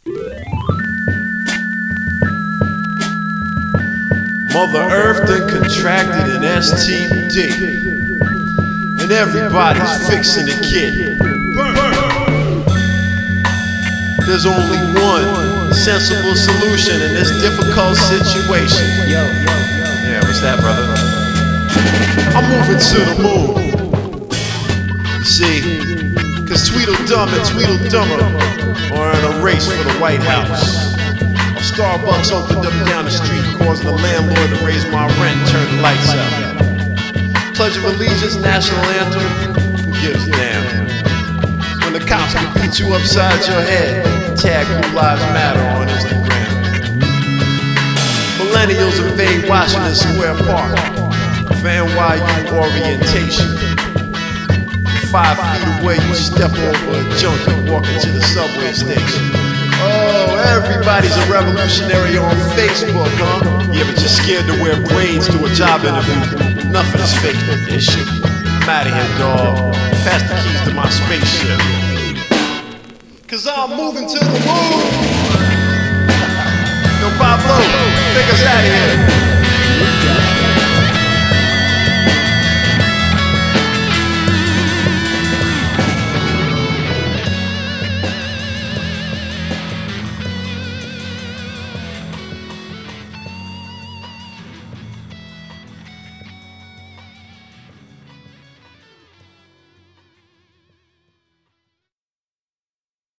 Mother Earth done contracted an STD, and everybody's fixing to get. There's only one sensible solution in this difficult situation. Yeah, what's that, brother? I'm moving to the moon. See, cause Tweedledum and Tweedledummer are in a race for the White House. Starbucks opened up down the street, causing the landlord to raise my rent and turn the lights out. Pledge of Allegiance, national anthem, who gives a damn? When the cops can beat you upside your head, tag Blue Lives Matter on Instagram. Millennials invade Washington Square Park for NYU orientation. 5 feet away, you step over a junkie walking to the subway station. Oh, everybody's a revolutionary on Facebook, huh? Yeah, but you're scared to wear braids to a job interview. Enough of this fake this shit. I'm outta here, dawg. Pass the keys to my spaceship. Cause I'm moving to the moon. Yo, Pablo, take us out of here.